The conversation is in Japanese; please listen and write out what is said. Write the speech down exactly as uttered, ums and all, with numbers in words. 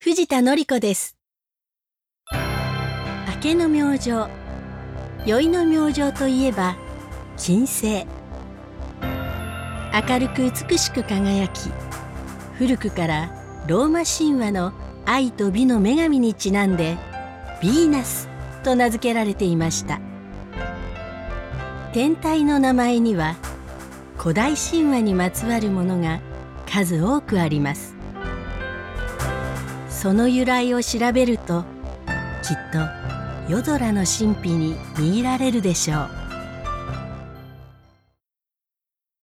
藤田紀子です。明けの明星、宵の明星といえば金星。明るく美しく輝き、古くからローマ神話の愛と美の女神にちなんでヴィーナスと名付けられていました。天体の名前には古代神話にまつわるものが数多くあります。その由来を調べるときっと夜空の神秘に見入られるでしょう。